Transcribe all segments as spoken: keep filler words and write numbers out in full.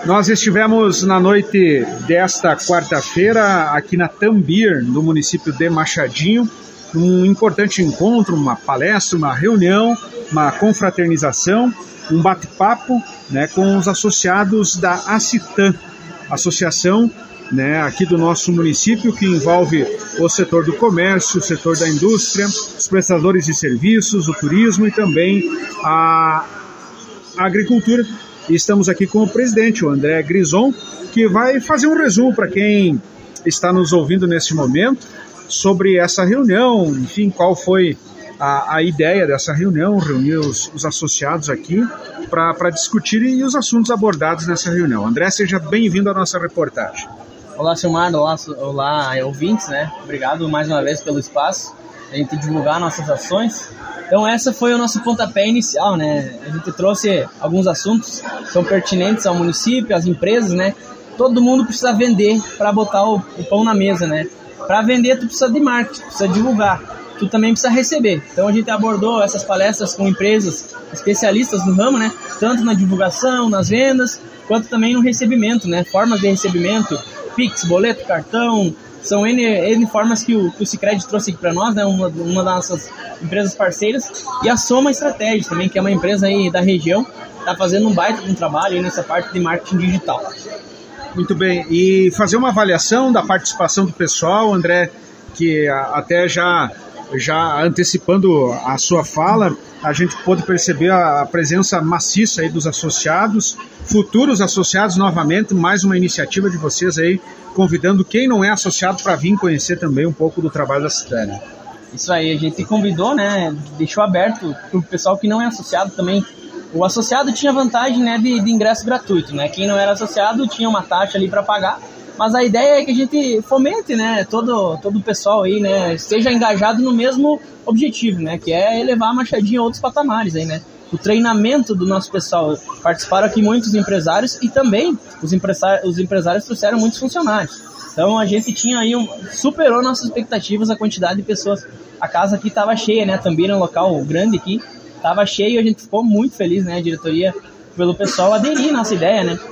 Nós estivemos na noite desta quarta-feira aqui na Tambir, no município de Machadinho, um importante encontro, uma palestra, uma reunião, uma confraternização, um bate-papo, né, com os associados da ACITAM, associação, né, aqui do nosso município, que envolve o setor do comércio, o setor da indústria, os prestadores de serviços, o turismo e também a, a agricultura. E estamos aqui com o presidente, o André Grison, que vai fazer um resumo para quem está nos ouvindo nesse momento sobre essa reunião, enfim, qual foi a, a ideia dessa reunião, reunir os, os associados aqui para discutirem os assuntos abordados nessa reunião. André, seja bem-vindo à nossa reportagem. Olá, Silmar, olá, olá, ouvintes, né? Obrigado mais uma vez pelo espaço, a gente divulgar nossas ações. Então, essa foi o nosso pontapé inicial, né? A gente trouxe alguns assuntos que são pertinentes ao município, às empresas, né? Todo mundo precisa vender para botar o, o pão na mesa, né? Para vender, tu precisa de marketing, precisa divulgar, tu também precisa receber. Então, a gente abordou essas palestras com empresas especialistas no ramo, né? Tanto na divulgação, nas vendas, quanto também no recebimento, né? Formas de recebimento, Pix, boleto, cartão, são N, N formas que o, que o Sicredi trouxe aqui para nós, né? Uma, uma das nossas empresas parceiras, e a Soma Estratégia também, que é uma empresa aí da região, está fazendo um baita de um trabalho aí nessa parte de marketing digital. Muito bem, e fazer uma avaliação da participação do pessoal, André, que até já, já antecipando a sua fala, a gente pôde perceber a presença maciça aí dos associados, futuros associados novamente, mais uma iniciativa de vocês aí, convidando quem não é associado para vir conhecer também um pouco do trabalho da cidade. Isso aí, a gente convidou, né, deixou aberto para o pessoal que não é associado também. O associado tinha vantagem, né, de, de ingresso gratuito, né, quem não era associado tinha uma taxa ali para pagar, mas a ideia é que a gente fomente, né, todo, todo o pessoal aí, né, esteja engajado no mesmo objetivo, né, que é elevar a Machadinho a outros patamares aí, né. O treinamento do nosso pessoal, participaram aqui muitos empresários e também os empresários, os empresários trouxeram muitos funcionários. Então a gente tinha aí, um, superou nossas expectativas a quantidade de pessoas. A casa aqui estava cheia, né, também é um local grande aqui, estava cheio e a gente ficou muito feliz, né, a diretoria, pelo pessoal aderir à nossa ideia, né.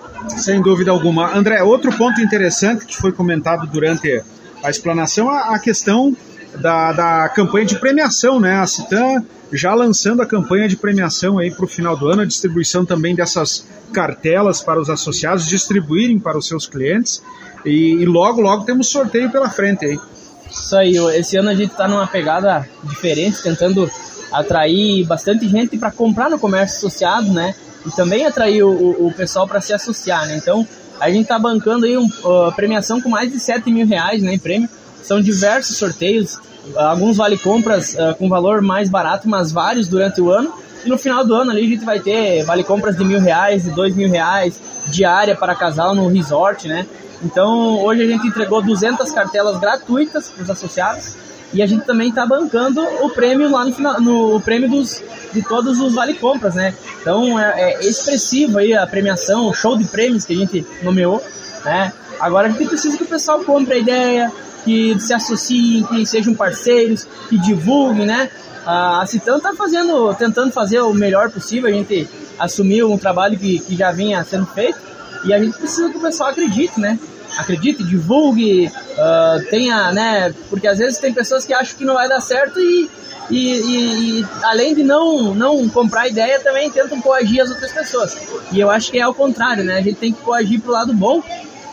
Sem dúvida alguma. André, outro ponto interessante que foi comentado durante a explanação, a, a questão da, da campanha de premiação, né, a ACITAM já lançando a campanha de premiação aí para o final do ano, a distribuição também dessas cartelas para os associados distribuírem para os seus clientes e, e logo, logo temos sorteio pela frente aí. Isso aí, esse ano a gente está numa pegada diferente, tentando atrair bastante gente para comprar no comércio associado, né, e também atrair o, o, o pessoal para se associar, né, então a gente está bancando aí uma uh, premiação com mais de sete mil reais, né, em prêmio, são diversos sorteios, alguns vale-compras uh, com valor mais barato, mas vários durante o ano. E no final do ano ali a gente vai ter vale-compras de mil reais, de dois mil reais, diária para casal no resort, né? Então hoje a gente entregou duzentas cartelas gratuitas para os associados e a gente também está bancando o prêmio lá no final, no o prêmio dos, de todos os vale-compras, né? Então é, é expressivo aí a premiação, o show de prêmios que a gente nomeou, né? Agora a gente precisa que o pessoal compre a ideia, que se associem, que sejam parceiros, que divulguem, né? A ACITAM está fazendo, tentando fazer o melhor possível, a gente assumiu um trabalho que, que já vinha sendo feito e a gente precisa que o pessoal acredite, né? Acredite, divulgue, uh, tenha, né? Porque às vezes tem pessoas que acham que não vai dar certo e, e, e, e além de não, não comprar ideia, também tentam coagir as outras pessoas. E eu acho que é ao contrário, né? A gente tem que coagir pro lado bom,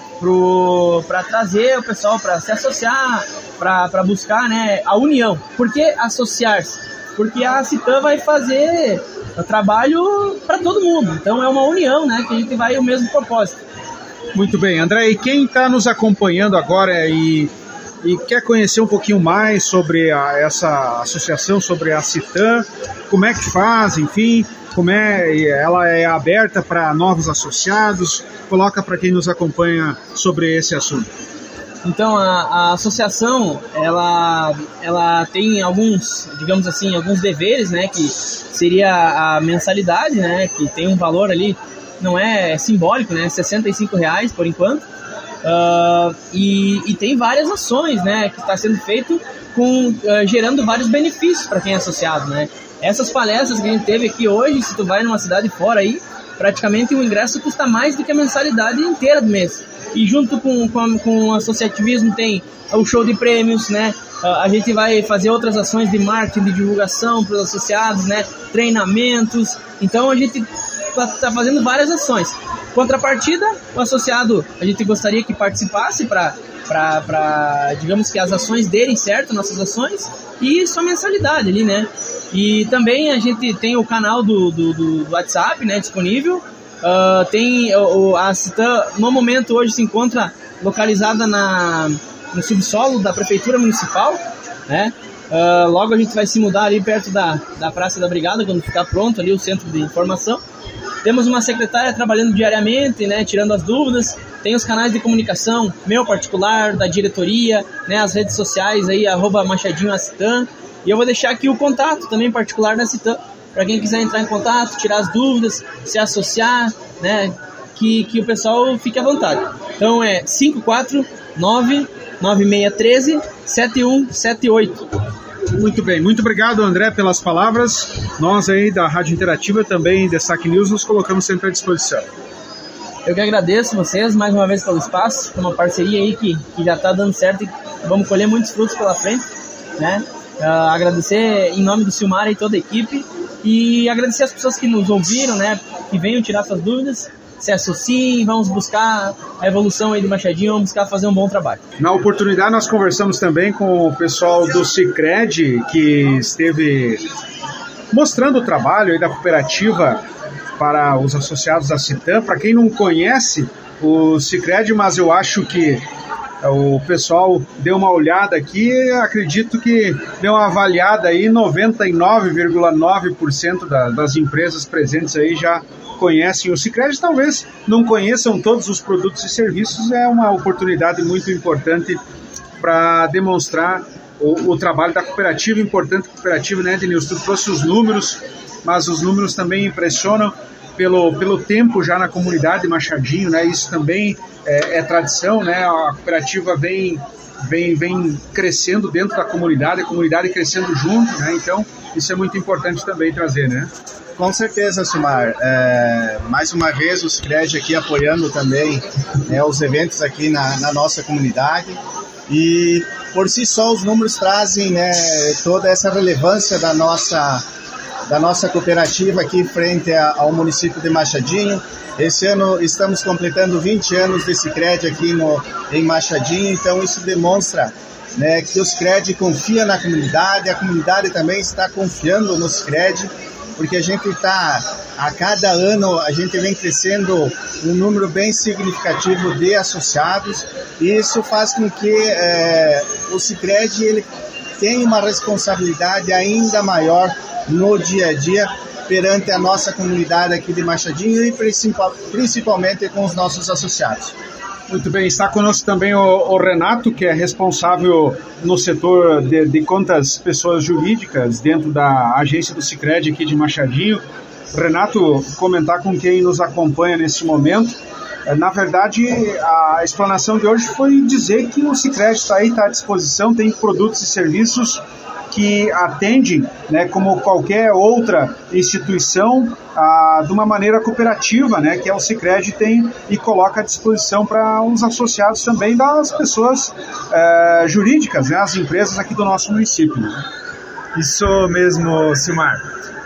para trazer o pessoal para se associar, para buscar, né, a união. Por que associar-se? Porque a ACITAM vai fazer o trabalho para todo mundo, então é uma união, né, que a gente vai o mesmo propósito. Muito bem, André, e quem está nos acompanhando agora e, e quer conhecer um pouquinho mais sobre a, essa associação, sobre a ACITAM, como é que faz, enfim, como é, ela é aberta para novos associados, coloca para quem nos acompanha sobre esse assunto. Então a, a associação ela, ela tem alguns, digamos assim, alguns deveres, né, que seria a mensalidade, né, que tem um valor ali, não é, é simbólico, né, sessenta e cinco reais por enquanto, uh, e, e tem várias ações, né, que está sendo feito com, uh, gerando vários benefícios para quem é associado, né. Essas palestras que a gente teve aqui hoje, se tu vai numa cidade fora aí, praticamente o ingresso custa mais do que a mensalidade inteira do mês. E junto com, com, com o associativismo tem o show de prêmios, né? A gente vai fazer outras ações de marketing, de divulgação para os associados, né? Treinamentos. Então a gente está fazendo várias ações. Contrapartida, o associado, a gente gostaria que participasse para, digamos que as ações derem certo, nossas ações, e sua mensalidade ali, né? E também a gente tem o canal do, do, do WhatsApp, né, disponível. Uh, tem o, a Citan, no momento hoje se encontra localizada na, no subsolo da Prefeitura Municipal, né? Uh, logo a gente vai se mudar ali perto da, da Praça da Brigada, quando ficar pronto ali o centro de informação. Temos uma secretária trabalhando diariamente, né, tirando as dúvidas. Tem os canais de comunicação, meu particular, da diretoria, né, as redes sociais aí, arroba Machadinho a Citan. E eu vou deixar aqui o contato também particular da Citan, para quem quiser entrar em contato, tirar as dúvidas, se associar, né, que, que o pessoal fique à vontade. Então é cinco quatro nove, nove seis um três, sete um sete oito. Muito bem, muito obrigado, André, pelas palavras. Nós aí da Rádio Interativa, também Destaque News, nos colocamos sempre à disposição. Eu que agradeço vocês mais uma vez pelo espaço, uma parceria aí que, que já está dando certo e vamos colher muitos frutos pela frente, né? Uh, agradecer em nome do Silmar e toda a equipe e agradecer as pessoas que nos ouviram, né, que venham tirar suas dúvidas, se associem, vamos buscar a evolução aí do Machadinho, vamos buscar fazer um bom trabalho. Na oportunidade nós conversamos também com o pessoal do Sicredi, que esteve mostrando o trabalho aí da cooperativa para os associados da Citan. Para quem não conhece o Sicredi, mas eu acho que o pessoal deu uma olhada aqui, acredito que deu uma avaliada aí, noventa e nove vírgula nove por cento da, das empresas presentes aí já conhecem o Sicredi. Talvez não conheçam todos os produtos e serviços, é uma oportunidade muito importante para demonstrar o, o trabalho da cooperativa, importante cooperativa, né, Denilson? Tu trouxe os números, mas os números também impressionam pelo, pelo tempo já na comunidade Machadinho, né? Isso também é, é tradição, né? A cooperativa vem, vem, vem crescendo dentro da comunidade, a comunidade crescendo junto, né? Então, isso é muito importante também trazer, né? Com certeza, Silmar. É, mais uma vez, o Sicredi aqui apoiando também, né, os eventos aqui na, na nossa comunidade. E, por si só, os números trazem, né, toda essa relevância da nossa, da nossa cooperativa aqui frente a, ao município de Machadinho. Esse ano estamos completando vinte anos de Sicredi aqui no, em Machadinho, então isso demonstra, né, que o Sicredi confia na comunidade, a comunidade também está confiando no Sicredi, porque a gente está, a cada ano, a gente vem crescendo um número bem significativo de associados, e isso faz com que é, o Sicredi ele tenha uma responsabilidade ainda maior no dia a dia perante a nossa comunidade aqui de Machadinho e principal, principalmente com os nossos associados. Muito bem, está conosco também o, o Renato, que é responsável no setor de, de contas pessoas jurídicas dentro da agência do Sicredi aqui de Machadinho. Renato, comentar com quem nos acompanha nesse momento. Na verdade, a explanação de hoje foi dizer que o Sicredi está aí, está à disposição, tem produtos e serviços que atendem, né, como qualquer outra instituição, ah, de uma maneira cooperativa, né, que é o Sicredi tem e coloca à disposição para os associados também das pessoas eh, jurídicas, né, as empresas aqui do nosso município. Né? Isso mesmo, Silmar.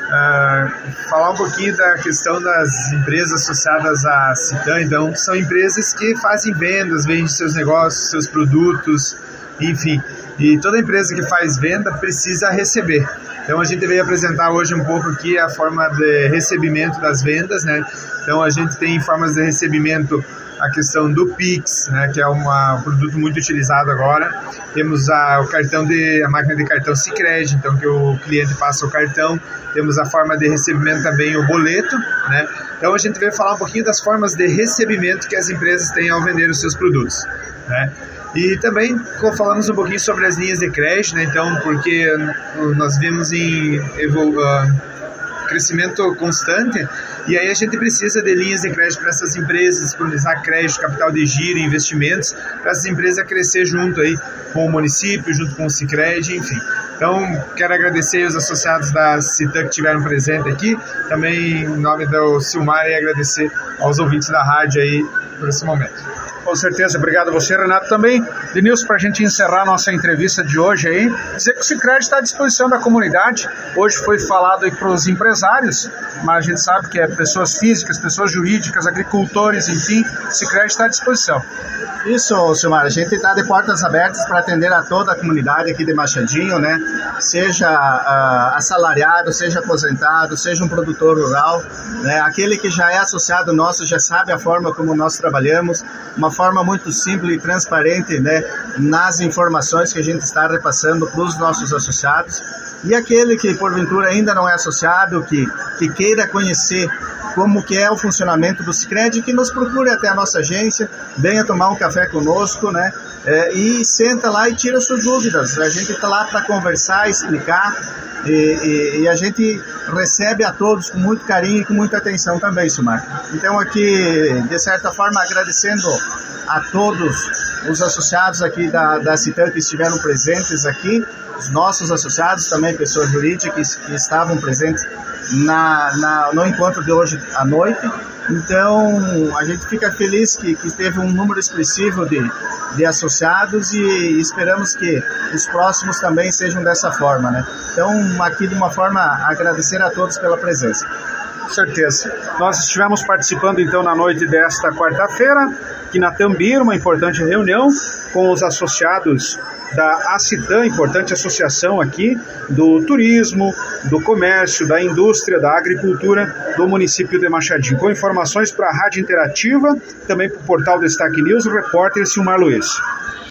Uh, falar um pouquinho da questão das empresas associadas à Citan. Então, são empresas que fazem vendas, vendem seus negócios, seus produtos, enfim. E toda empresa que faz venda precisa receber. Então a gente veio apresentar hoje um pouco aqui a forma de recebimento das vendas, né? Então a gente tem formas de recebimento, a questão do Pix, né, que é uma, um produto muito utilizado agora. Temos a, o cartão de, a máquina de cartão Sicredi, então que o cliente passa o cartão. Temos a forma de recebimento também, o boleto, né? Então a gente veio falar um pouquinho das formas de recebimento que as empresas têm ao vender os seus produtos, né? E também falamos um pouquinho sobre as linhas de crédito, né? Então, porque nós vimos em evolu- uh, crescimento constante, e aí a gente precisa de linhas de crédito para essas empresas, disponibilizar crédito, capital de giro, investimentos, para essas empresas crescer junto aí com o município, junto com o Sicredi, enfim. Então, quero agradecer os associados da Citan que estiveram presentes aqui, também em nome do Silmar, e agradecer aos ouvintes da rádio aí por esse momento. Com certeza, obrigado a você, Renato, também. Denilson, para a gente encerrar nossa entrevista de hoje aí, dizer que o Sicredi está à disposição da comunidade. Hoje foi falado aí para os empresários, mas a gente sabe que é pessoas físicas, pessoas jurídicas, agricultores, enfim, o Sicredi está à disposição. Isso, Silmar, a gente está de portas abertas para atender a toda a comunidade aqui de Machadinho, né? Seja uh, assalariado, seja aposentado, seja um produtor rural, né? Aquele que já é associado nosso já sabe a forma como nós trabalhamos, uma forma muito simples e transparente, né? Nas informações que a gente está repassando para os nossos associados. E aquele que porventura ainda não é associado, que, que queira conhecer como que é o funcionamento do Sicredi, que nos procure até a nossa agência, venha tomar um café conosco, né? É, e senta lá e tira suas dúvidas. A gente está lá para conversar, explicar, e, e, e a gente recebe a todos com muito carinho e com muita atenção também, Silmar. Então aqui, de certa forma, agradecendo a todos os associados aqui da, da Citan que estiveram presentes aqui, os nossos associados também, pessoas jurídicas que, que estavam presentes na, na, no encontro de hoje à noite. Então, a gente fica feliz que, que teve um número expressivo de, de associados e esperamos que os próximos também sejam dessa forma, né? Então, aqui de uma forma, agradecer a todos pela presença. Com certeza. Nós estivemos participando então na noite desta quarta-feira, aqui na Tambir, uma importante reunião com os associados da Citan, importante associação aqui do turismo, do comércio, da indústria, da agricultura do município de Machadinho. Com informações para a Rádio Interativa, também para o portal Destaque News, o repórter Silmar Luiz.